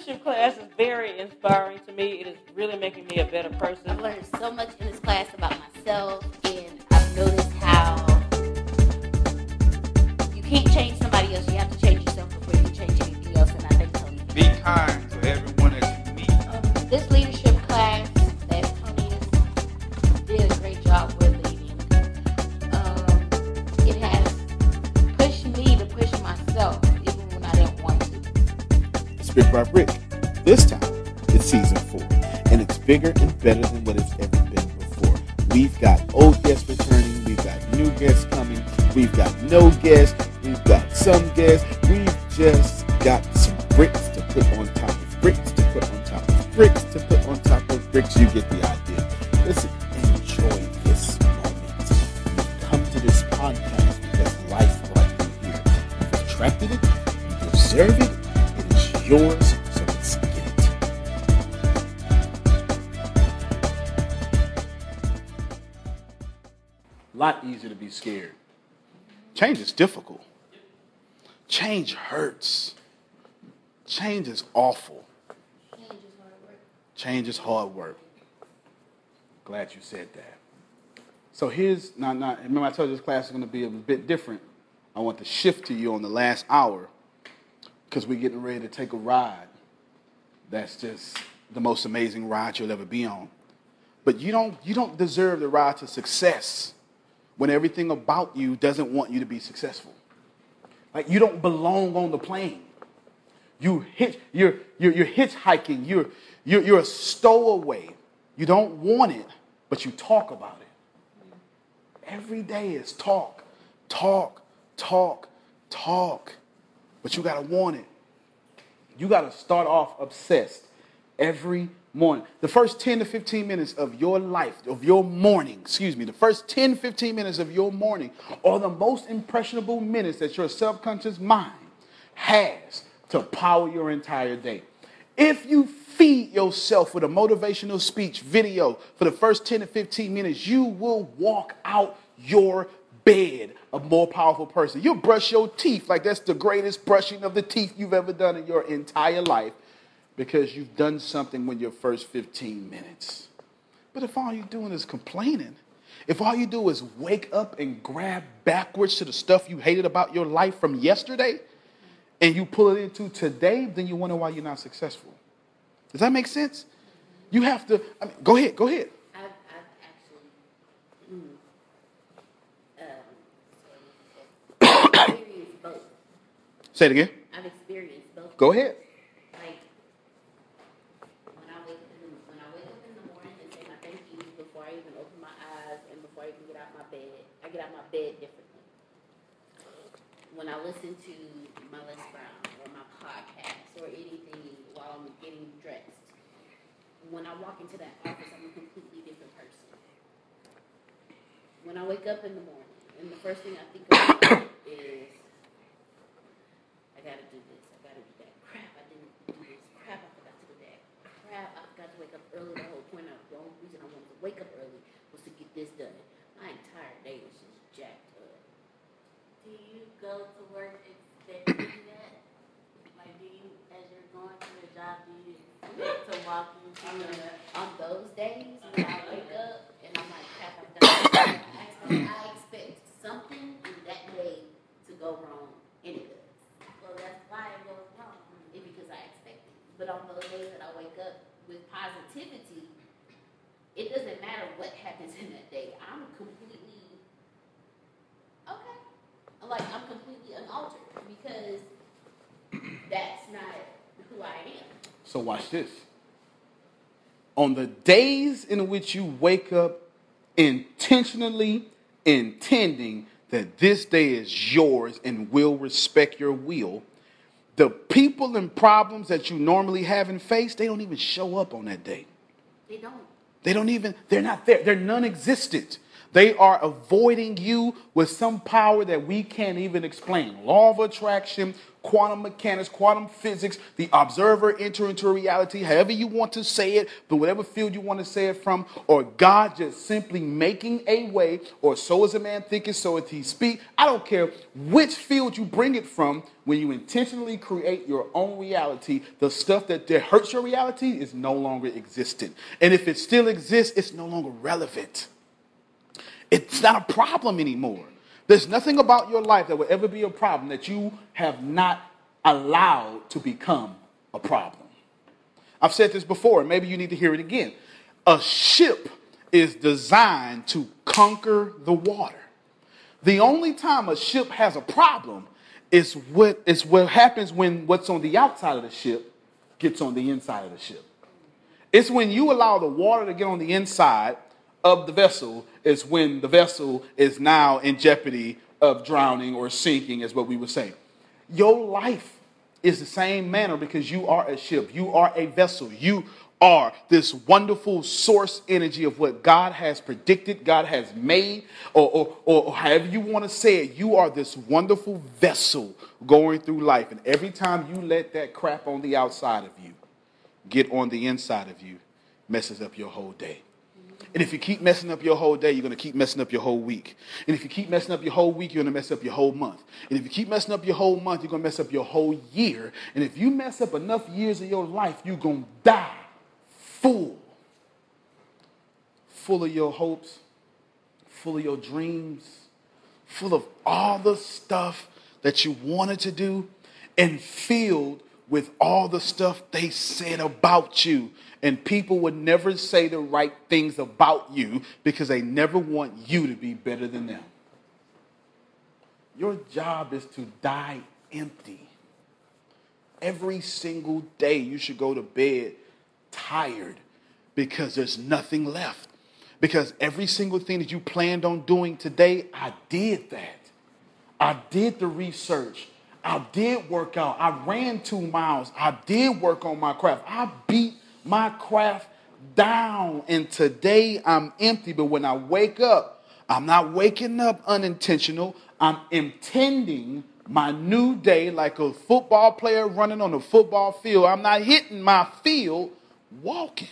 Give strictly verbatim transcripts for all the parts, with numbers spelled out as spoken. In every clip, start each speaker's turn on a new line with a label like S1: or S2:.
S1: leadership class is very inspiring to me. It is really making me a better person.
S2: I've learned so much in this class about myself, and I've noticed how you can't change somebody else. You have to change yourself before you can change anything else. And I think Tony can.
S3: Be kind to everyone that you meet.
S2: Um, this leadership class that Tony is, did a great job with leading. Um, it has pushed me to push myself, even when I didn't want to.
S4: It's Brick by Brick. This time, it's season four, and it's bigger and better than what it's ever been before. We've got old guests returning, we've got new guests coming, we've got no guests, we've got some guests, we've just got some bricks to put on top of bricks to put on top of bricks to put on top of bricks. You get the idea. Listen, enjoy this moment. You've come to this podcast because life brought you here. You've attracted it, you deserve it, it is yours, so let's get it. A lot easier to be scared. Change is difficult. Change hurts. Change is awful.
S2: Change is hard work.
S4: Change is hard work. Glad you said that. So here's, now, now, remember I told you this class is going to be a bit different. I want to shift to you on the last hour because we're getting ready to take a ride. That's just the most amazing ride you'll ever be on. But you don't, you don't deserve the ride to success when everything about you doesn't want you to be successful. Like you don't belong on the plane. You hitch, you're, you're, you're hitchhiking. You're, you're, you're a stowaway. You don't want it, but you talk about it. Every day is talk, talk, talk, talk. But you got to want it. You got to start off obsessed every morning. The first ten to fifteen minutes of your life, of your morning, excuse me, the first ten, fifteen minutes of your morning are the most impressionable minutes that your subconscious mind has to power your entire day. If you feed yourself with a motivational speech video for the first ten to fifteen minutes, you will walk out your bed a more powerful person. You'll brush your teeth like that's the greatest brushing of the teeth you've ever done in your entire life because you've done something with your first fifteen minutes. But if all you're doing is complaining, if all you do is wake up and grab backwards to the stuff you hated about your life from yesterday, and you pull it into today, then you wonder why you're not successful. Does that make sense? You have to, I mean, go ahead, go ahead.
S2: I've, I've actually mm, um, experienced both.
S4: Say it again.
S2: I've experienced both.
S4: Go ahead.
S2: Like, when I wake up in the, when I wake up in the morning and say my thank yous before I even open my eyes and before I even get out my bed, I get out my bed differently. When I listen to my Les Brown or my podcast or anything while I'm getting dressed, when I walk into that office, I'm a completely different person. When I wake up in the morning, and the first thing I think about is, I gotta do this, I gotta do that. Crap, I didn't do this. Crap, I forgot to do that. Crap, I forgot to wake up early. The whole point of the only reason I wanted to wake up early was to get this done. My entire day was just jacked up.
S5: Do you go to work expecting that? Like, do you, as you're going to your job, do you expect to walk into
S2: On,
S5: your...
S2: on those days when I wake up and I'm like, crap, I've done this. I expect, I expect something in that day to go wrong, and it does.
S5: Well, that's why it goes wrong.
S2: It's because I expect it. But on those days that I wake up with positivity, it doesn't matter what happens in that day. I'm completely okay. I'm like I'm completely unaltered because that's not who I am.
S4: So watch this. On the days in which you wake up intentionally intending that this day is yours and will respect your will, the people and problems that you normally have and face, they don't even show up on that day.
S2: They don't.
S4: They don't even, they're not there. They're non-existent. They are avoiding you with some power that we can't even explain. Law of attraction, quantum mechanics, quantum physics, the observer enter into reality, however you want to say it, but whatever field you want to say it from, or God just simply making a way, or so is a man thinketh, so is he speak. I don't care which field you bring it from. When you intentionally create your own reality, the stuff that, that hurts your reality is no longer existent. And if it still exists, it's no longer relevant. It's not a problem anymore. There's nothing about your life that will ever be a problem that you have not allowed to become a problem. I've said this before, and maybe you need to hear it again. A ship is designed to conquer the water. The only time a ship has a problem is what, is what happens when what's on the outside of the ship gets on the inside of the ship. It's when you allow the water to get on the inside of the vessel is when the vessel is now in jeopardy of drowning or sinking, is what we would say. Your life is the same manner because you are a ship. You are a vessel. You are this wonderful source energy of what God has predicted, God has made, or, or, or however you want to say it. You are this wonderful vessel going through life. And every time you let that crap on the outside of you get on the inside of you, messes up your whole day. And if you keep messing up your whole day, you're going to keep messing up your whole week. And if you keep messing up your whole week, you're going to mess up your whole month. And if you keep messing up your whole month, you're going to mess up your whole year. And if you mess up enough years of your life, you're going to die full. Full of your hopes, full of your dreams, full of all the stuff that you wanted to do, and filled with all the stuff they said about you. And people would never say the right things about you because they never want you to be better than them. Your job is to die empty. Every single day you should go to bed tired because there's nothing left. Because every single thing that you planned on doing today, I did that. I did the research. I did work out. I ran two miles. I did work on my craft. I beat my craft down, and today I'm empty. But when I wake up, I'm not waking up unintentional. I'm intending my new day like a football player running on a football field. I'm not hitting my field walking.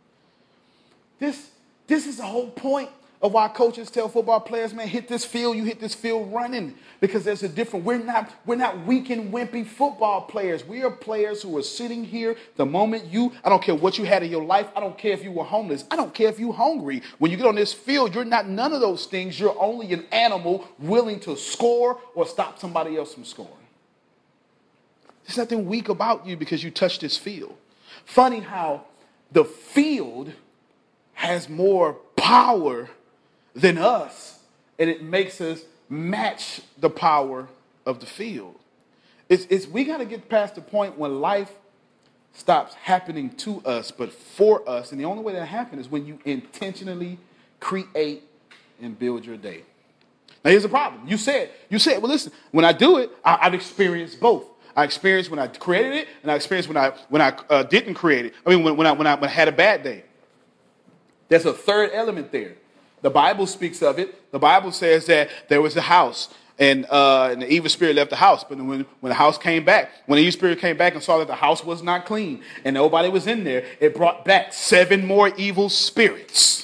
S4: This, this is the whole point of why coaches tell football players, man, hit this field, you hit this field running. Because there's a different, we're not, we're not weak and wimpy football players. We are players who are sitting here the moment you, I don't care what you had in your life. I don't care if you were homeless. I don't care if you're hungry. When you get on this field, you're not none of those things. You're only an animal willing to score or stop somebody else from scoring. There's nothing weak about you because you touched this field. Funny how the field has more power than us, and it makes us match the power of the field. It's, it's we got to get past the point when life stops happening to us, but for us. And the only way that happens is when you intentionally create and build your day. Now, here's the problem. You said, you said, well, listen, when I do it, I, I've experienced both. I experienced when I created it, and I experienced when I when I uh, didn't create it. I mean, when, when I when I when I had a bad day. There's a third element there. The Bible speaks of it. The Bible says that there was a house, and, uh, and the evil spirit left the house. But when, when the house came back, when the evil spirit came back and saw that the house was not clean and nobody was in there, it brought back seven more evil spirits.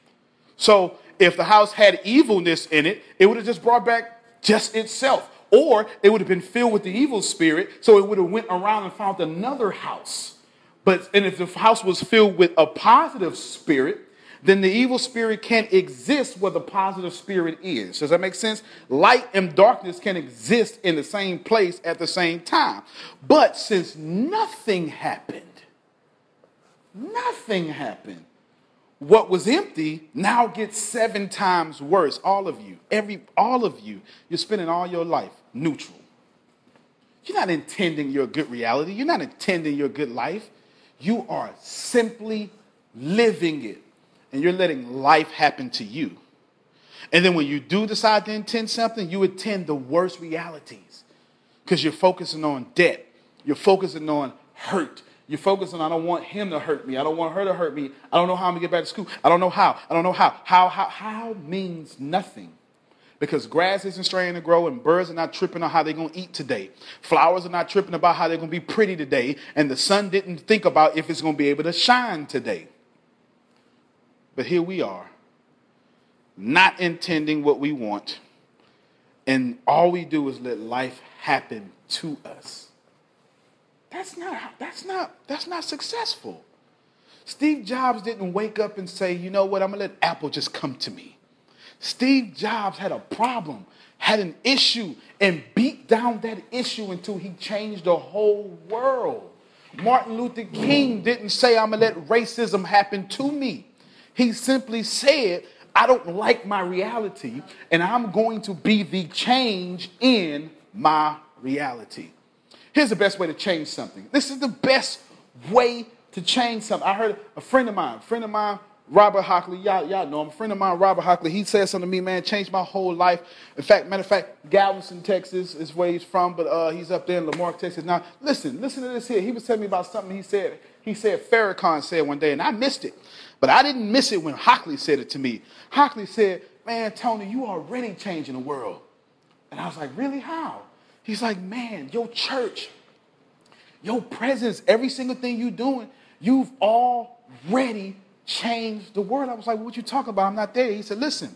S4: So if the house had evilness in it, it would have just brought back just itself. Or it would have been filled with the evil spirit, so it would have went around and found another house. But and if the house was filled with a positive spirit, then the evil spirit can't exist where the positive spirit is. Does that make sense? Light and darkness can exist in the same place at the same time. But since nothing happened, nothing happened, what was empty now gets seven times worse. All of you, every, all of you, you're spending all your life neutral. You're not intending your good reality. You're not intending your good life. You are simply living it. And you're letting life happen to you. And then when you do decide to intend something, you intend the worst realities. Because you're focusing on debt. You're focusing on hurt. You focus on, I don't want him to hurt me. I don't want her to hurt me. I don't know how I'm going to get back to school. I don't know how. I don't know how. How, how, how means nothing. Because grass isn't starting to grow and birds are not tripping on how they're going to eat today. Flowers are not tripping about how they're going to be pretty today. And the sun didn't think about if it's going to be able to shine today. But here we are, not intending what we want. And all we do is let life happen to us. That's not, that's not, that's not successful. Steve Jobs didn't wake up and say, you know what, I'm going to let Apple just come to me. Steve Jobs had a problem, had an issue, and beat down that issue until he changed the whole world. Martin Luther King didn't say, I'm going to let racism happen to me. He simply said, I don't like my reality, and I'm going to be the change in my reality. Here's the best way to change something. This is the best way to change something. I heard a friend of mine, a friend of mine, Robert Hockley, y'all, y'all know him. A friend of mine, Robert Hockley, he said something to me, man, changed my whole life. In fact, matter of fact, Galveston, Texas is where he's from, but uh, he's up there in Lamarck, Texas. Now, listen, listen to this here. He was telling me about something he said. He said Farrakhan said one day, and I missed it. But I didn't miss it when Hockley said it to me. Hockley said, man, Tony, you already changing the world. And I was like, really? How? He's like, man, your church, your presence, every single thing you're doing, you've already changed the world. I was like, well, what you talking about? I'm not there. He said, listen,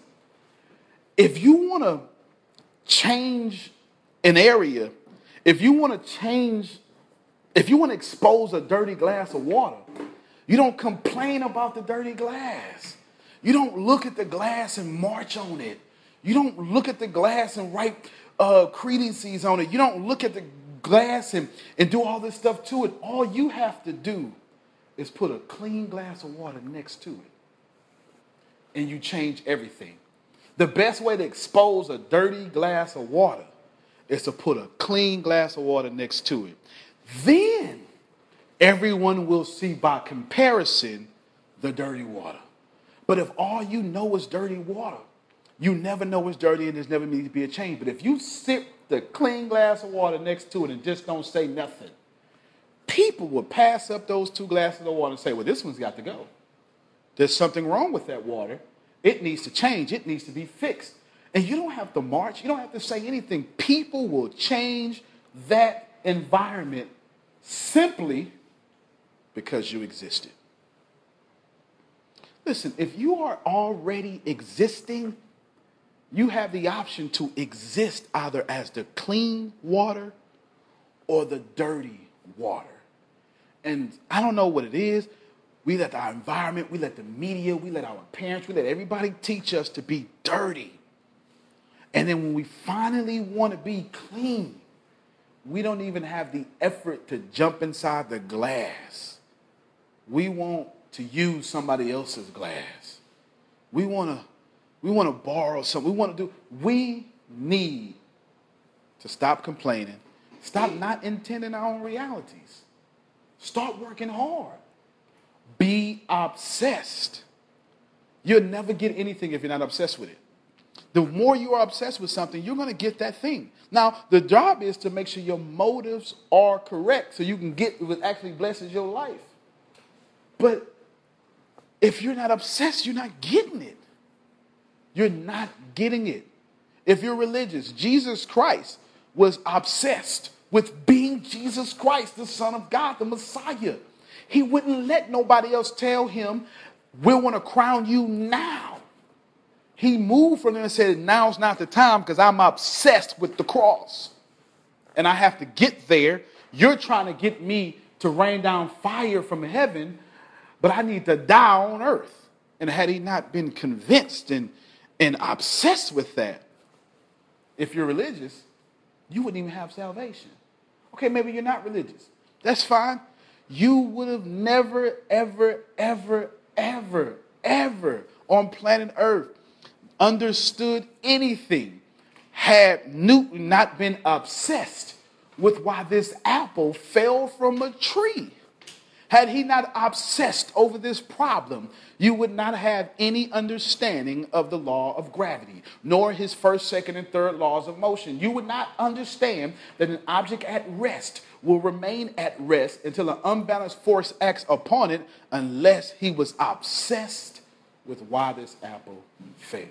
S4: if you want to change an area, if you want to change, if you want to expose a dirty glass of water, you don't complain about the dirty glass. You don't look at the glass and march on it. You don't look at the glass and write uh, credences on it. You don't look at the glass and, and do all this stuff to it. All you have to do is put a clean glass of water next to it. And you change everything. The best way to expose a dirty glass of water is to put a clean glass of water next to it. Then everyone will see by comparison the dirty water. But if all you know is dirty water, you never know it's dirty and there's never needs to be a change. But if you sip the clean glass of water next to it and just don't say nothing, people will pass up those two glasses of water and say, well, this one's got to go. There's something wrong with that water. It needs to change. It needs to be fixed. And you don't have to march. You don't have to say anything. People will change that environment simply because you existed. Listen, if you are already existing, you have the option to exist either as the clean water or the dirty water. And I don't know what it is. We let our environment, we let the media, we let our parents, we let everybody teach us to be dirty. And then when we finally want to be clean, we don't even have the effort to jump inside the glass. We want to use somebody else's glass. We want to we want to borrow something. We want to do. We need to stop complaining. Stop not intending our own realities. Start working hard. Be obsessed. You'll never get anything if you're not obsessed with it. The more you are obsessed with something, you're going to get that thing. Now, the job is to make sure your motives are correct so you can get what actually blesses your life. But if you're not obsessed, you're not getting it. You're not getting it. If you're religious, Jesus Christ was obsessed with being Jesus Christ, the Son of God, the Messiah. He wouldn't let nobody else tell him, we want to crown you now. He moved from there and said, now's not the time because I'm obsessed with the cross. And I have to get there. You're trying to get me to rain down fire from heaven, but I need to die on earth. And had he not been convinced and, and obsessed with that, if you're religious, you wouldn't even have salvation. Okay, maybe you're not religious. That's fine. You would have never, ever, ever, ever, ever on planet Earth understood anything had Newton not been obsessed with why this apple fell from a tree. Had he not obsessed over this problem, you would not have any understanding of the law of gravity, nor his first, second, and third laws of motion. You would not understand that an object at rest will remain at rest until an unbalanced force acts upon it unless he was obsessed with why this apple failed.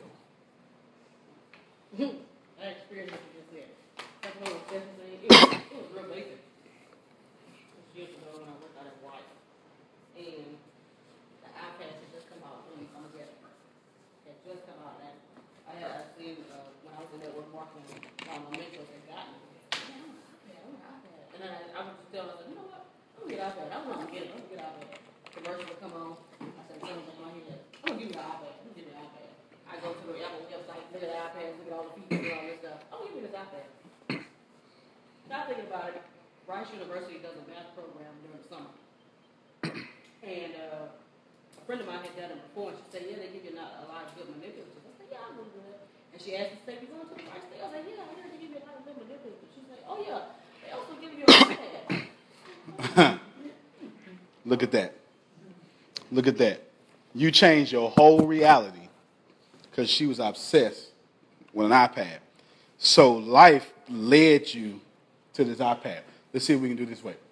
S1: I experienced what you just said. That's what I was definitely, it was, it was real basic. It was years ago when I worked out at White. And the iPad had just come out. When I'm get it. It just come out. And I had I seen uh, when I was in network marketing, um, my mentors had gotten it. Yeah, I want an iPad. I want an iPad. And then I, I was just telling myself, you know what? I'm gonna get an iPad. I want to get it. I'm gonna get an iPad. Commercial would come on. I said, "Someone's in my head. I'm gonna give you the iPad. I'm gonna give you the iPad." I go to the Apple website, look at the iPad, look at all the features and all this stuff. Oh, give me this iPad. Now thinking about it, Rice University does a math program during the summer. And uh, a friend of mine had done it before, and she said, yeah, they give you a lot of good manipulatives. I said, yeah, I'm going to do that. And she asked me, say, you going to the Rice Day? I was like, yeah, I heard they give you a lot of good manipulatives. She said, oh, yeah, they also give you an iPad.
S4: Look at that. Look at that. You changed your whole reality because she was obsessed with an iPad. So life led you to this iPad. Let's see if we can do this way.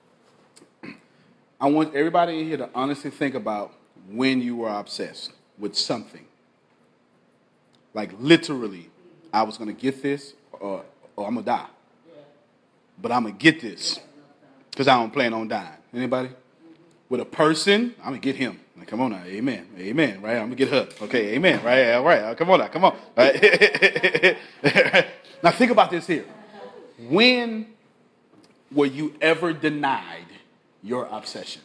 S4: I want everybody in here to honestly think about when you were obsessed with something. Like literally, I was going to get this or, or I'm going to die. But I'm going to get this because I don't plan on dying. Anybody? With a person, I'm going to get him. Like, come on now, amen, amen, right? I'm going to get her. Okay, amen, right? All right, come on now, come on. Right? Now think about this here. When were you ever denied your obsession?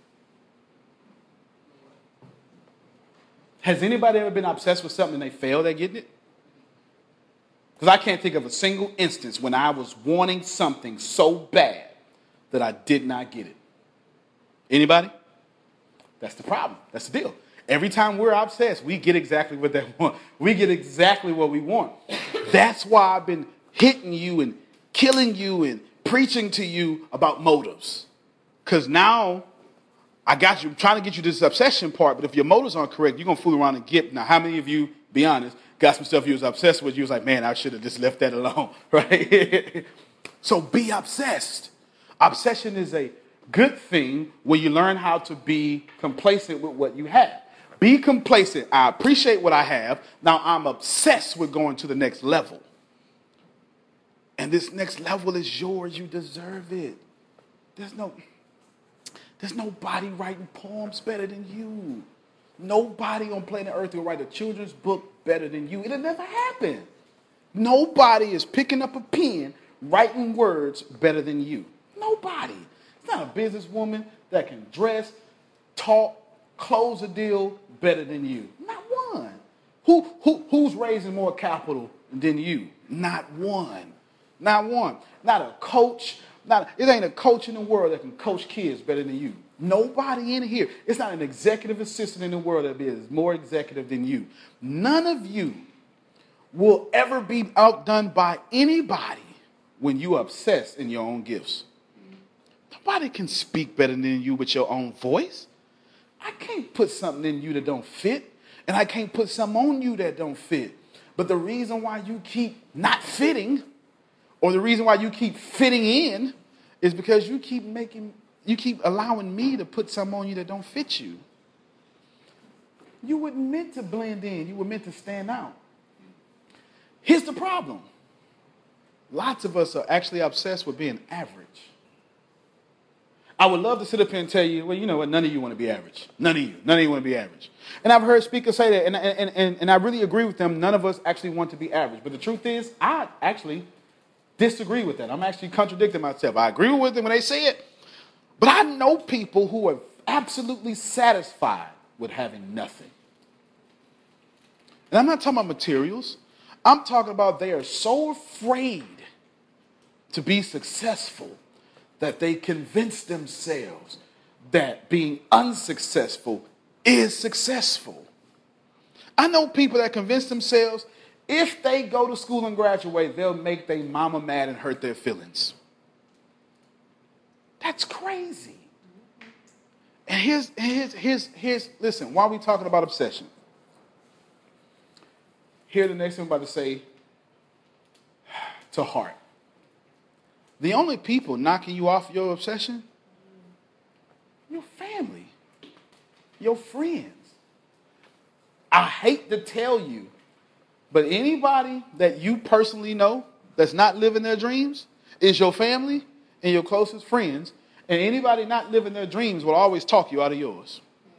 S4: Has anybody ever been obsessed with something and they failed at getting it? Because I can't think of a single instance when I was wanting something so bad that I did not get it. Anybody? That's the problem. That's the deal. Every time we're obsessed, we get exactly what they want. We get exactly what we want. That's why I've been hitting you and killing you and preaching to you about motives. Because now I got you, I'm trying to get you to this obsession part, but if your motives aren't correct, you're going to fool around and get. Now, how many of you, be honest, got some stuff you was obsessed with? You was like, man, I should have just left that alone, right? So be obsessed. Obsession is a good thing when you learn how to be complacent with what you have. Be complacent. I appreciate what I have. Now I'm obsessed with going to the next level. And this next level is yours. You deserve it. There's no, there's nobody writing poems better than you. Nobody on planet Earth will write a children's book better than you. It'll never happen. Nobody is picking up a pen, writing words better than you. Nobody. It's not a businesswoman that can dress, talk, close a deal better than you. Not one. Who, who, who's raising more capital than you? Not one. Not one. Not a coach. Not, it ain't a coach in the world that can coach kids better than you. Nobody in here. It's not an executive assistant in the world that is more executive than you. None of you will ever be outdone by anybody when you obsess in your own gifts. Nobody can speak better than you with your own voice. I can't put something in you that don't fit, and I can't put something on you that don't fit. But the reason why you keep not fitting, or the reason why you keep fitting in, is because you keep making, you keep allowing me to put something on you that don't fit you. You weren't meant to blend in. You were meant to stand out. Here's the problem. Lots of us are actually obsessed with being average. I would love to sit up here and tell you, well, you know what, none of you want to be average. None of you. None of you want to be average. And I've heard speakers say that, and, and, and, and I really agree with them. None of us actually want to be average. But the truth is, I actually disagree with that. I'm actually contradicting myself. I agree with them when they say it, but I know people who are absolutely satisfied with having nothing. And I'm not talking about materials. I'm talking about they are so afraid to be successful that they convince themselves that being unsuccessful is successful. I know people that convince themselves if they go to school and graduate, they'll make their mama mad and hurt their feelings. That's crazy. And here's, here's, here's, here's listen, while we talking about obsession, here the next thing I'm about to say to heart. The only people knocking you off your obsession, your family, your friends. I hate to tell you, but anybody that you personally know that's not living their dreams is your family and your closest friends. And anybody not living their dreams will always talk you out of yours.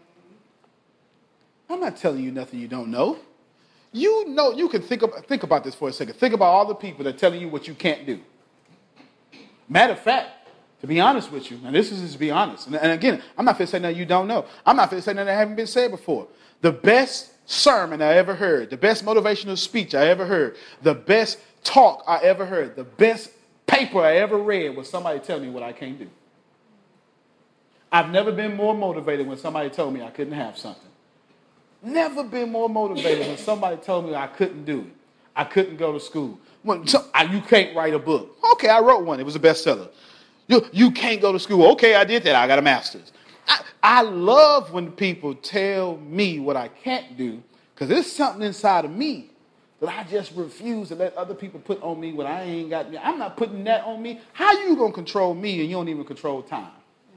S4: I'm not telling you nothing you don't know. You know, you can think about, think about this for a second. Think about all the people that are telling you what you can't do. Matter of fact, to be honest with you, and this is just to be honest, and, and again, I'm not going to say nothing you don't know. I'm not going to say nothing that haven't been said before. The best sermon I ever heard, the best motivational speech I ever heard, the best talk I ever heard, the best paper I ever read was somebody telling me what I can't do. I've never been more motivated when somebody told me I couldn't have something. Never been more motivated when somebody told me I couldn't do it. I couldn't go to school. When, so, I, you can't write a book. Okay, I wrote one. It was a bestseller. You, you can't go to school. Okay, I did that. I got a master's. I, I love when people tell me what I can't do because there's something inside of me that I just refuse to let other people put on me what I ain't got. I'm not putting that on me. How you going to control me and you don't even control time?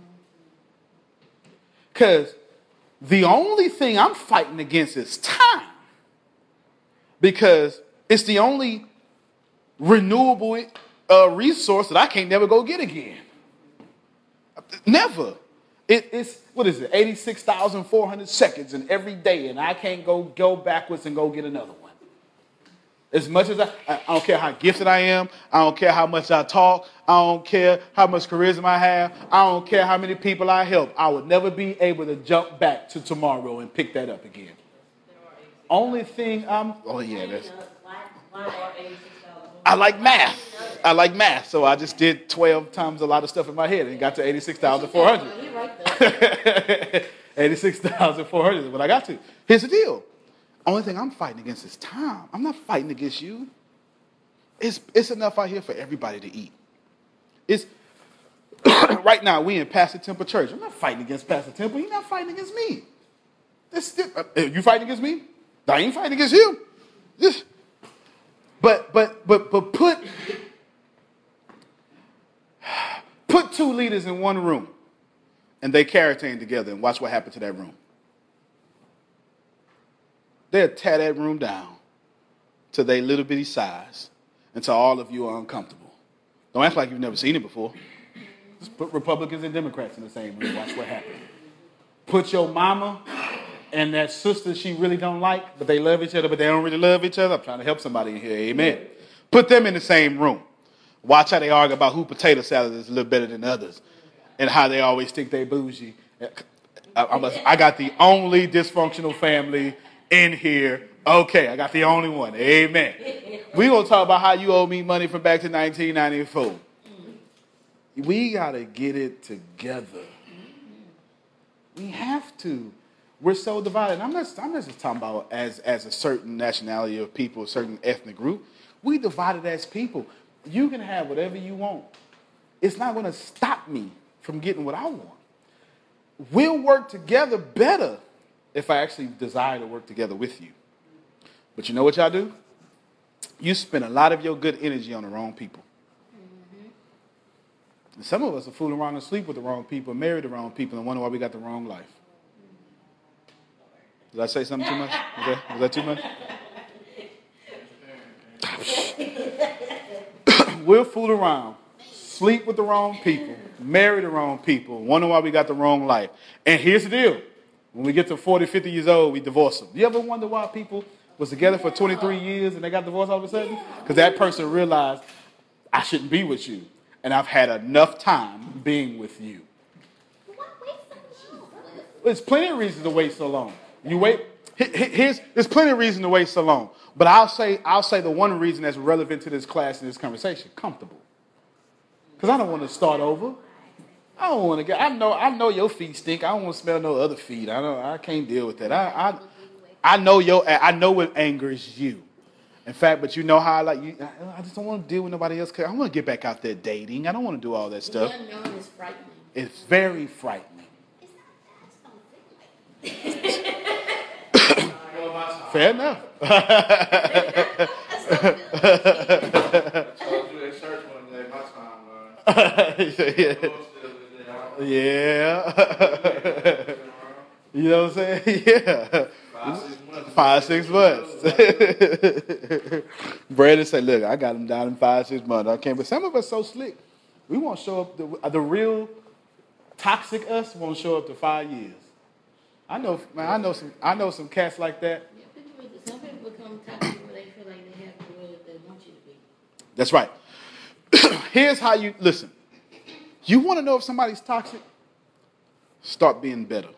S4: Because the only thing I'm fighting against is time. Because it's the only renewable uh, resource that I can't never go get again. Never. It, it's, what is it, eighty-six thousand four hundred seconds in every day, and I can't go, go backwards and go get another one. As much as I, I don't care how gifted I am, I don't care how much I talk, I don't care how much charisma I have, I don't care how many people I help, I would never be able to jump back to tomorrow and pick that up again. Only thing I'm, oh yeah, that's, I like math. I like math, so I just did twelve times a lot of stuff in my head and got to eighty-six thousand four hundred. eighty-six thousand four hundred is what I got to. Here's the deal. Only thing I'm fighting against is time. I'm not fighting against you. It's, it's enough out here for everybody to eat. It's right now, we in Pastor Temple Church. I'm not fighting against Pastor Temple. He's not fighting against me. This, uh, you fighting against me? I ain't fighting against you. This, but but but but put put two leaders in one room, and they caretaking together, and watch what happens to that room. They'll tear that room down to their little bitty size until all of you are uncomfortable. Don't act like you've never seen it before. Just put Republicans and Democrats in the same room. Watch what happens. Put your mama and that sister she really don't like, but they love each other, but they don't really love each other. I'm trying to help somebody in here. Amen. Put them in the same room. Watch how they argue about who potato salad is a little better than others and how they always think they bougie. I, I, I got the only dysfunctional family in here. Okay, I got the only one. Amen. We're going to talk about how you owe me money from back to nineteen ninety-four. We got to get it together. We have to. We're so divided. I'm not, I'm not just talking about as, as a certain nationality of people, a certain ethnic group. We divided as people. You can have whatever you want. It's not going to stop me from getting what I want. We'll work together better if I actually desire to work together with you. But you know what y'all do? You spend a lot of your good energy on the wrong people. Mm-hmm. And some of us are fooling around and sleep with the wrong people, marry the wrong people, and wonder why we got the wrong life. Did I say something too much? Was that, was that too much? We'll fool around, sleep with the wrong people, marry the wrong people, wonder why we got the wrong life. And here's the deal. When we get to forty, fifty years old, we divorce them. You ever wonder why people was together for twenty-three years and they got divorced all of a sudden? Because that person realized, I shouldn't be with you. And I've had enough time being with you.
S2: Why wait so long?
S4: There's plenty of reasons to wait so long. You wait. Here's, there's plenty of reasons to wait so long. But I'll say, I'll say the one reason that's relevant to this class and this conversation, comfortable. Because I don't want to start over. I don't want to get. I know. I know your feet stink. I don't want to smell no other feet. I don't. I can't deal with that. I. I, I know your. I know what angers you. In fact, but you know how I like you. I just don't want to deal with nobody else. I want to get back out there dating. I don't want to do all that stuff.
S2: The unknown is frightening.
S4: It's very frightening. Fair enough.
S3: I told you at church one day, my time, man.
S4: yeah. You know what I'm saying? Yeah. Five, six months. Brandon said, look, I got him down in five, six months. I can't, but some of us so slick. We won't show up, the, the real toxic us won't show up to five years. I know, man, I know some, I know some cats like that.
S2: Yeah, people, some people become toxic when they feel like they have the way that they want you to be.
S4: That's right. Here's how you, listen. You want to know if somebody's toxic? Start being better.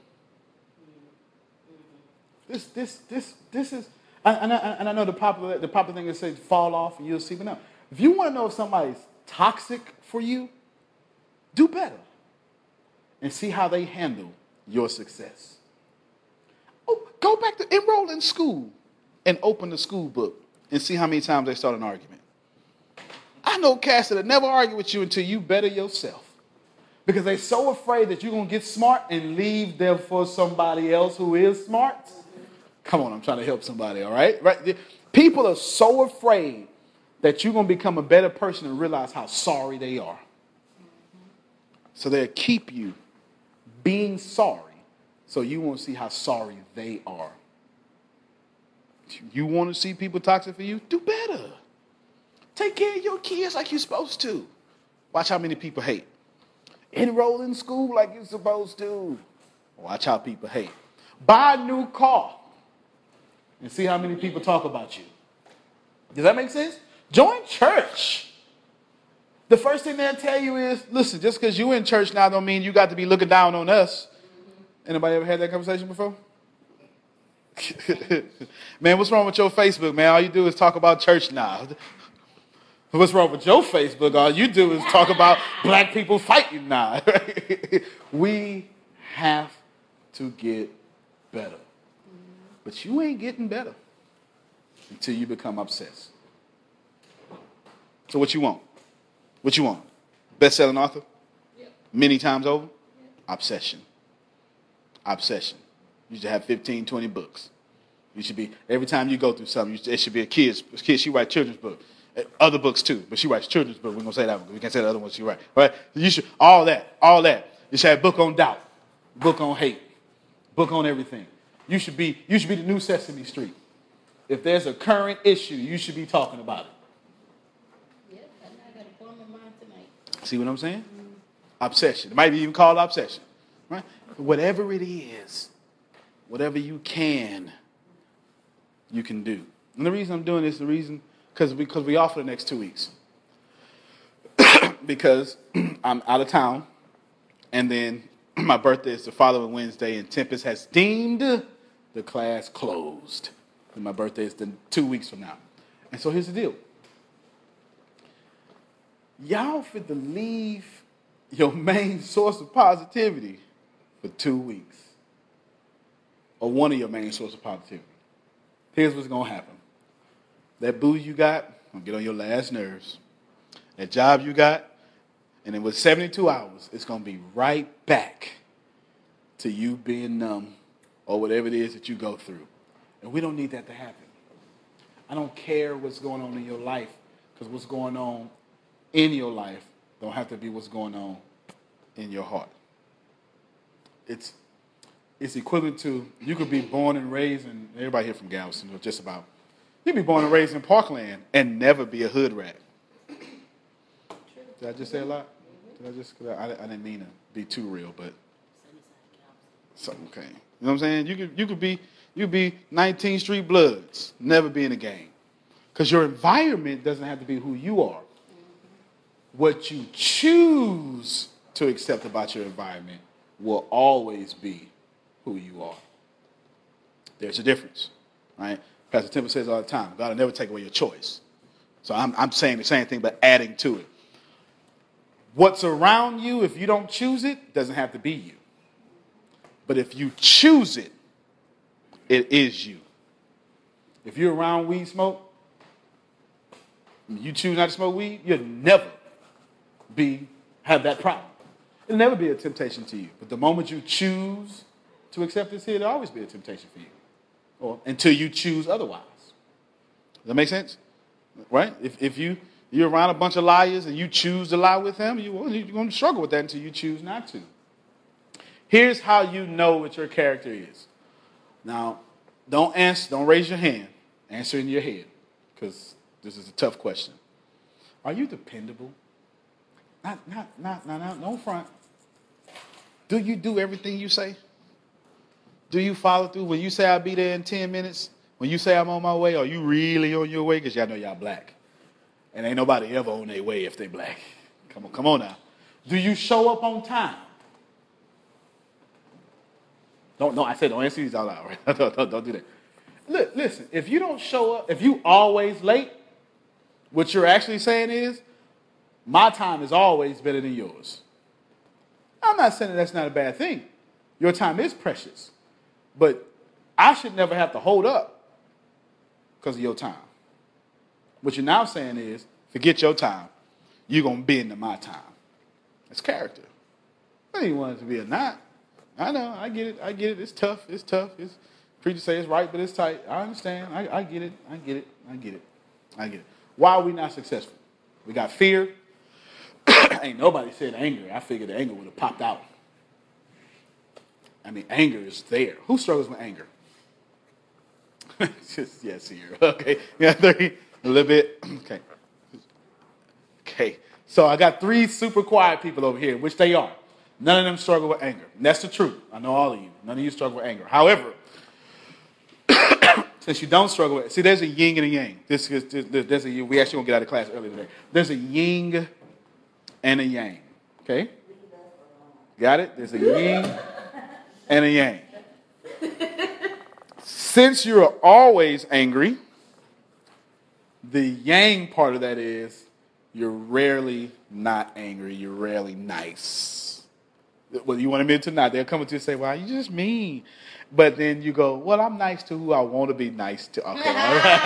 S4: This, this, this, this is, and I, and I know the popular, the popular thing is say fall off and you'll see. But no, if you want to know if somebody's toxic for you, do better and see how they handle your success. Oh, go back to enroll in school and open the school book and see how many times they start an argument. I know cats that'll never argue with you until you better yourself. Because they're so afraid that you're going to get smart and leave them for somebody else who is smart. Come on, I'm trying to help somebody, all right? Right? People are so afraid that you're going to become a better person and realize how sorry they are. So they'll keep you being sorry so you won't see how sorry they are. You want to see people toxic for you? Do better. Take care of your kids like you're supposed to. Watch how many people hate. Enroll in school like you're supposed to. Watch how people hate. Buy a new car and see how many people talk about you. Does that make sense? Join church. The first thing they'll tell you is, listen, just because you're in church now don't mean you got to be looking down on us. Anybody ever had that conversation before? Man, what's wrong with your Facebook, man? All you do is talk about church now. What's wrong with your Facebook? All you do is talk about black people fighting now. We have to get better. But you ain't getting better until you become obsessed. So what you want? What you want? Best-selling author?
S2: Yep.
S4: Many times over?
S2: Yep.
S4: Obsession. Obsession. You should have fifteen, twenty books. You should be, every time you go through something, you, it should be a kid's, kid, she writes children's book. Other books too, but she writes children's book. We're going to say that one. We can't say the other one she writes. Right? You should, all that, all that. You should have a book on doubt, book on hate, book on everything. You should be, you should be the new Sesame Street. If there's a current issue, you should be talking about it.
S2: Yep, I got a form of mine tonight.
S4: See what I'm saying? Mm-hmm. Obsession. It might be even called obsession. Right? Whatever it is, whatever you can, you can do. And the reason I'm doing this, the reason, because because we off for the next two weeks. Because I'm out of town, and then my birthday is the following Wednesday, and Tempest has deemed the class closed. And my birthday is the two weeks from now. And so here's the deal. Y'all fit to leave your main source of positivity for two weeks. Or one of your main sources of positivity. Here's what's going to happen. That boo you got, going to get on your last nerves. That job you got, and then with seventy-two hours, it's going to be right back to you being numb or whatever it is that you go through. And we don't need that to happen. I don't care what's going on in your life, because what's going on in your life don't have to be what's going on in your heart. It's it's equivalent to, you could be born and raised in, everybody here from Galveston, or just about, you could be born and raised in Parkland and never be a hood rat. Did I just say a lot? Did I just, I, I didn't mean to be too real, but, so, okay. You know what I'm saying? You could, you could be, you could be nineteenth Street Bloods, never be in a gang. Because your environment doesn't have to be who you are. What you choose to accept about your environment will always be who you are. There's a difference, right? Pastor Temple says all the time, God will never take away your choice. So I'm, I'm saying the same thing, but adding to it. What's around you, if you don't choose it, doesn't have to be you. But if you choose it, it is you. If you're around weed smoke, you choose not to smoke weed, you'll never be have that problem. It'll never be a temptation to you. But the moment you choose to accept this here, it'll always be a temptation for you. Or until you choose otherwise. Does that make sense? Right? If if you You're around a bunch of liars and you choose to lie with them, you, well, you're going to struggle with that until you choose not to. Here's how you know what your character is. Now, don't answer, don't raise your hand. Answer in your head, because this is a tough question. Are you dependable? Not, not, not, not, not, no front. Do you do everything you say? Do you follow through? When you say I'll be there in ten minutes, when you say I'm on my way, are you really on your way? Because y'all know y'all black. And ain't nobody ever on their way if they black. Come on, come on now. Do you show up on time? Don't, no, I said don't answer these out loud, right? don't, don't, don't do that. Look, listen, if you don't show up, if you always late, what you're actually saying is, my time is always better than yours. I'm not saying that that's not a bad thing. Your time is precious. But I should never have to hold up because of your time. What you're now saying is, forget your time. You're going to bend to my time. That's character. Whether you want it to be or not. I know, I get it, I get it. It's tough, it's tough. It's, preachers say it's right, but it's tight. I understand. I, I get it, I get it, I get it, I get it. Why are we not successful? We got fear. Ain't nobody said anger. I figured the anger would have popped out. I mean, anger is there. Who struggles with anger? Just, yes, here. Okay. Yeah, three. A little bit. Okay. Okay. So I got three super quiet people over here, which they are. None of them struggle with anger. And that's the truth. I know all of you. None of you struggle with anger. However, since you don't struggle with, see, there's a yin and a yang. This is there's a we actually gonna get out of class early today. There's a yin and a yang. Okay? Got it? There's a yin and a yang. Since you're always angry, the yang part of that is you're rarely not angry. You're rarely nice. Whether you want to admit it or not, they'll come to you and say, well, you just mean. But then you go, well, I'm nice to who I want to be nice to. Okay, all right.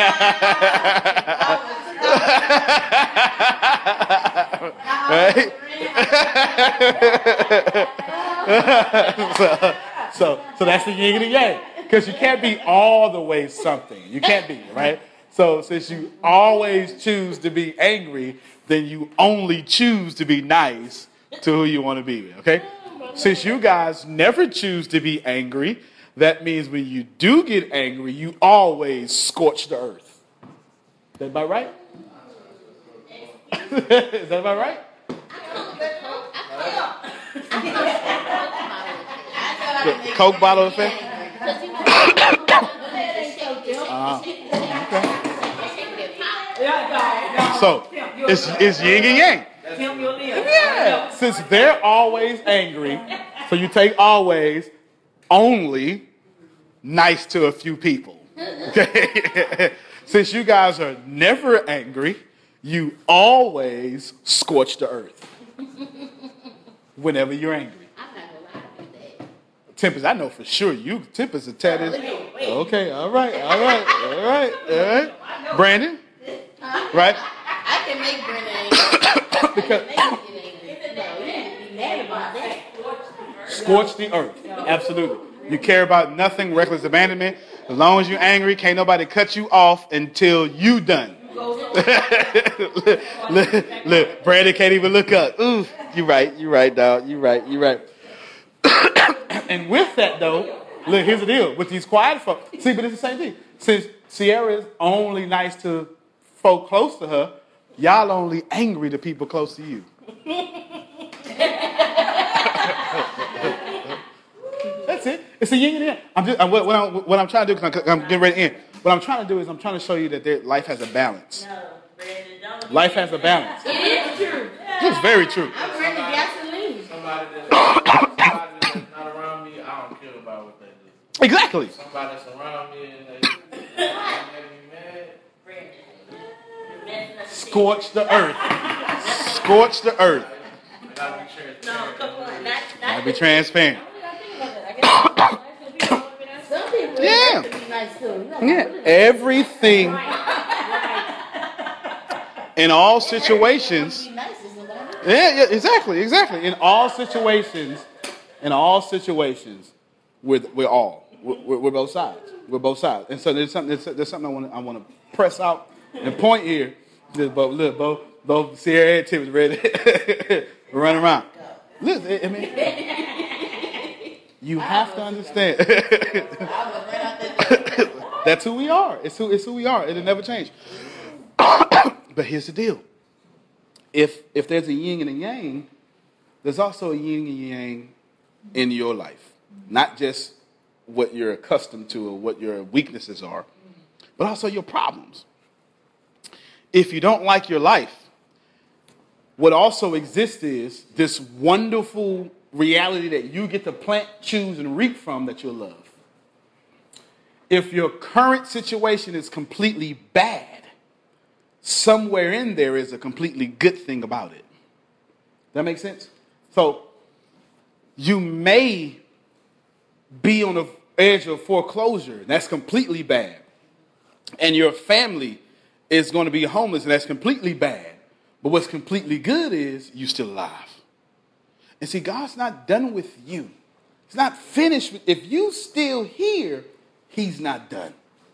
S4: Right? so, so, so that's the yin and the yang. Because you can't be all the way something. You can't be, right? So since you always choose to be angry, then you only choose to be nice to who you want to be with, okay? Since you guys never choose to be angry, that means when you do get angry, you always scorch the earth. Is that about right? Is that about right? The Coke bottle effect? Uh, okay. So, it's, it's yin and yang. Yeah. Since they're always angry, so you take always only nice to a few people. Okay? Since you guys are never angry, you always scorch the earth whenever you're angry.
S2: I'm not gonna lie to that.
S4: Tempest, I know for sure you Tempest a tad is. Okay, all right, all right, all right, all right. Brandon, right?
S2: I can make Brandon angry.
S4: Because
S2: I can make him angry. No, you need to be mad about that.
S4: scorch the earth. Absolutely. You care about nothing, reckless abandonment. As long as you're angry, can't nobody cut you off until you done. look, look, look, Brandon can't even look up. Ooh, you right, you right, dog. You right, you right. And with that, though, look, here's the deal. With these quiet folks, see, but it's the same thing. Since Sierra is only nice to folk close to her, y'all only angry to people close to you. That's it. It's a yin and yang. I'm just, I'm, what, what, I'm, what I'm trying to do, because I'm, I'm getting ready to end. What I'm trying to do is I'm trying to show you that there, life has a balance.
S5: No, Brandon, don't.
S4: Life has a balance.
S2: It is true.
S4: It's very true.
S2: I'm running gasoline.
S6: Somebody that's, somebody that's not around me, I don't care about what they do.
S4: Exactly.
S6: Somebody that's around me and they, they make me mad.
S5: Brandon, you're messing up the
S4: Scorch the earth. Scorch the earth.
S6: I gotta be transparent.
S5: No, come on, not,
S4: I'll
S5: not
S4: be transparent.
S2: Some people
S4: Yeah.
S2: have to be nice to them.
S4: Yeah. Everything in all situations.
S2: Be nice to somebody.
S4: Yeah, yeah, exactly, exactly. In all situations, in all situations, we're, we're all. We're, we're both sides. We're both sides. And so there's something, there's, there's something I want to I want to press out and point here. Look, Bo, look, Bo, Though Sierra and Tim is ready to run around. Listen, I mean, you have to understand. That's who we are. It's who, it's who we are. It'll never change. But here's the deal. If if there's a yin and a yang, there's also a yin and yang in your life. Not just what you're accustomed to or what your weaknesses are, but also your problems. If you don't like your life, what also exists is this wonderful reality that you get to plant, choose, and reap from that you'll love. If your current situation is completely bad, somewhere in there is a completely good thing about it. That makes sense? So you may be on the edge of foreclosure. That's completely bad. And your family is going to be homeless, and that's completely bad. But what's completely good is you still alive. And see, God's not done with you. He's not finished with, if you still here, he's not done.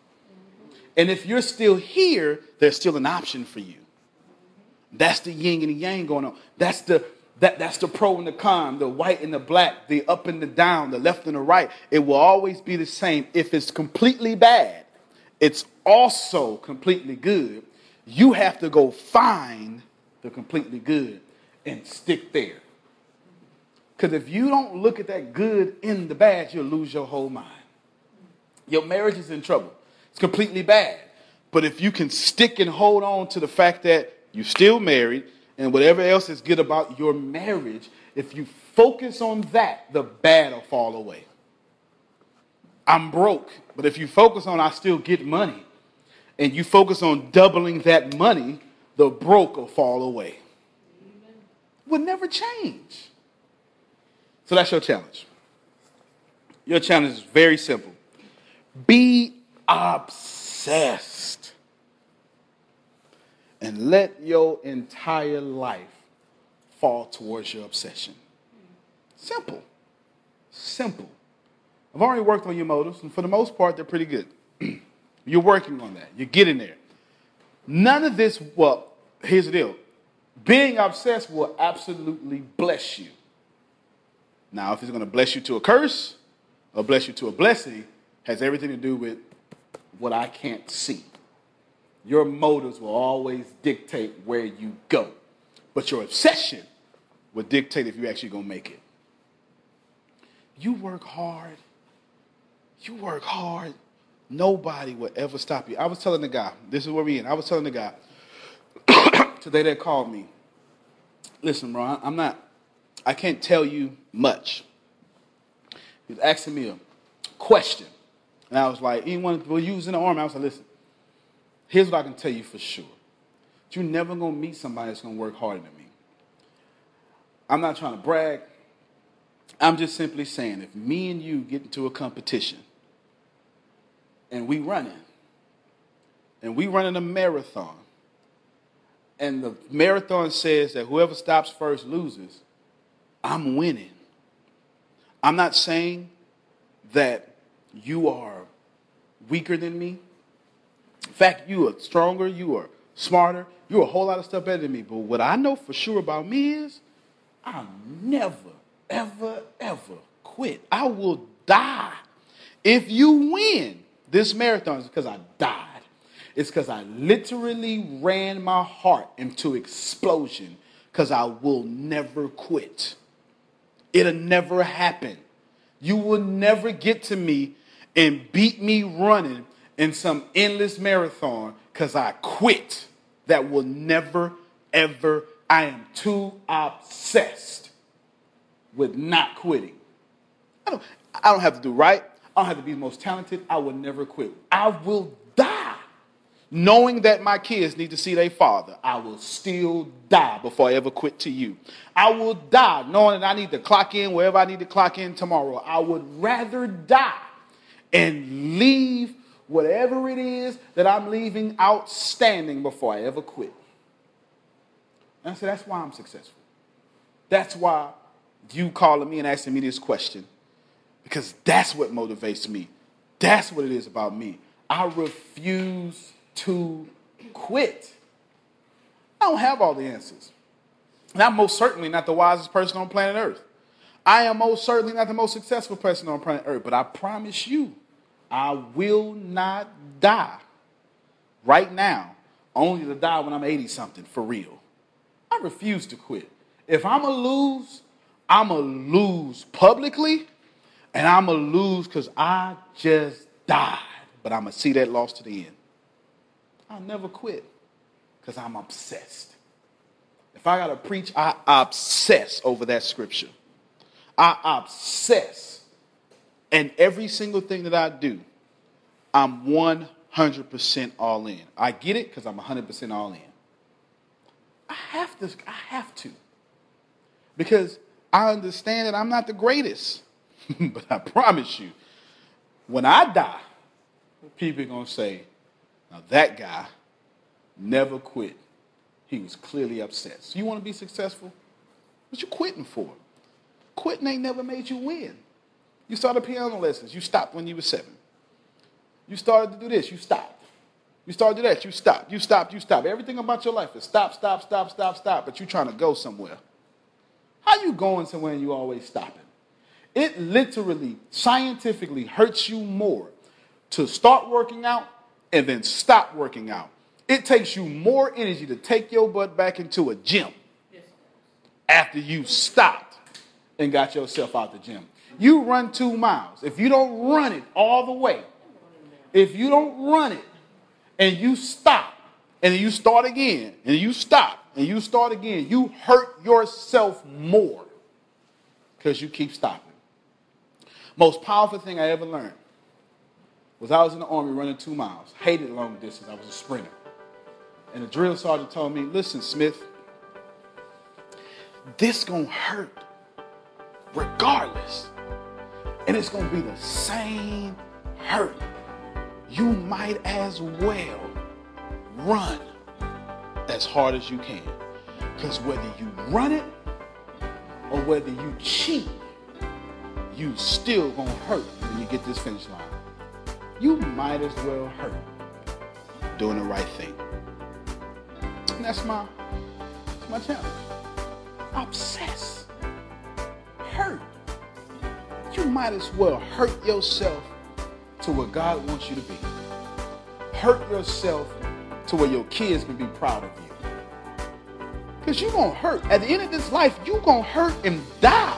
S4: And if you're still here, there's still an option for you. That's the yin and the yang going on. That's the that that's the pro and the con, the white and the black, the up and the down, the left and the right. It will always be the same. If it's completely bad, it's also completely good. You have to go find the completely good and stick there. Because if you don't look at that good in the bad, you'll lose your whole mind. Your marriage is in trouble. It's completely bad. But if you can stick and hold on to the fact that you're still married and whatever else is good about your marriage, if you focus on that, the bad will fall away. I'm broke, but if you focus on I still get money and you focus on doubling that money, the broke will fall away. It will never change. So that's your challenge. Your challenge is very simple. Be obsessed. And let your entire life fall towards your obsession. Simple. Simple. I've already worked on your motives, and for the most part, they're pretty good. You're working on that. You're getting there. None of this, well, here's the deal. Being obsessed will absolutely bless you. Now, if it's going to bless you to a curse or bless you to a blessing, has everything to do with what I can't see. Your motives will always dictate where you go. But your obsession will dictate if you're actually going to make it. You work hard. You work hard. Nobody will ever stop you. I was telling the guy, this is where we in. I was telling the guy today that called me. Listen, bro, I'm not, I can't tell you much. He was asking me a question. And I was like, anyone will use in the army? I was like, listen, here's what I can tell you for sure. You're never going to meet somebody that's going to work harder than me. I'm not trying to brag. I'm just simply saying, if me and you get into a competition and we running, and we running a marathon, and the marathon says that whoever stops first loses, I'm winning. I'm not saying that you are weaker than me. In fact, you are stronger, you are smarter, you're a whole lot of stuff better than me. But what I know for sure about me is I'll never, ever, ever quit. I will die. If you win this marathon, it's because I died. It's because I literally ran my heart into explosion because I will never quit. It'll never happen. You will never get to me and beat me running in some endless marathon because I quit. That will never, ever. I am too obsessed with not quitting. I don't, I don't have to do right. I don't have to be the most talented. I will never quit. I will die. Knowing that my kids need to see their father, I will still die before I ever quit to you. I will die knowing that I need to clock in wherever I need to clock in tomorrow. I would rather die and leave whatever it is that I'm leaving outstanding before I ever quit. And I said, that's why I'm successful. That's why you calling me and asking me this question. Because that's what motivates me. That's what it is about me. I refuse to quit. I don't have all the answers. And I'm most certainly not the wisest person on planet Earth. I am most certainly not the most successful person on planet Earth. But I promise you, I will not die right now, only to die when I'm eighty-something, for real. I refuse to quit. If I'm going to lose, I'm going to lose publicly, and I'm going to lose because I just died. But I'm going to see that loss to the end. I'll never quit because I'm obsessed. If I got to preach, I obsess over that scripture. I obsess. And every single thing that I do, I'm one hundred percent all in. I get it because I'm one hundred percent all in. I have to. I have to. Because I understand that I'm not the greatest. But I promise you, when I die, people are going to say, now that guy never quit. He was clearly upset. So you want to be successful? What you quitting for? Quitting ain't never made you win. You started piano lessons. You stopped when you were seven. You started to do this. You stopped. You started to do that. You stopped. You stopped. You stopped. Everything about your life is stop, stop, stop, stop, stop. But you're trying to go somewhere. How you going somewhere and you always stopping? It literally, scientifically hurts you more to start working out and then stop working out. It takes you more energy to take your butt back into a gym after you stopped and got yourself out the gym. You run two miles. If you don't run it all the way, if you don't run it and you stop and then you start again and you stop and you start again, you hurt yourself more because you keep stopping. Most powerful thing I ever learned was I was in the Army running two miles. Hated long distance. I was a sprinter. And the drill sergeant told me, listen, Smith, this gonna hurt regardless. And it's gonna be the same hurt. You might as well run as hard as you can. Because whether you run it or whether you cheat, you still gonna hurt when you get this finish line. You might as well hurt doing the right thing. And that's my, that's my challenge. Obsess. Hurt. You might as well hurt yourself to where God wants you to be. Hurt yourself to where your kids can be proud of you. Because you're going to hurt. At the end of this life, you're going to hurt and die.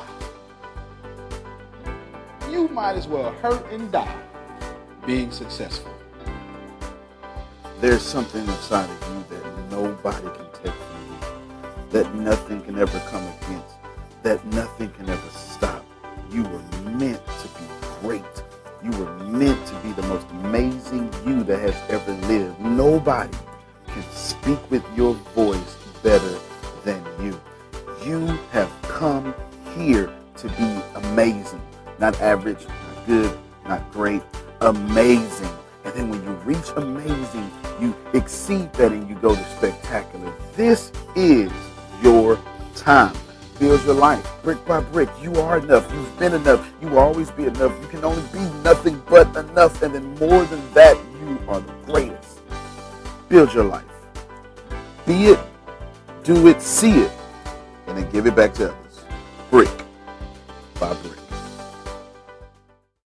S4: You might as well hurt and die being successful.
S7: There's something inside of you that nobody can take from you, that nothing can ever come against, that nothing can ever stop. You were meant to be great. You were meant to be the most amazing you that has ever lived. Nobody can speak with your voice better than you. You have come here to be amazing. Not average, not good, not great, amazing. And then when you reach amazing, you exceed that and you go to spectacular. This is your time. Build your life brick by brick. You are enough. You've been enough. You will always be enough. You can only be nothing but enough. And then more than that, you are the greatest. Build your life. Be it, do it, see it, and then give it back to others. Brick by brick.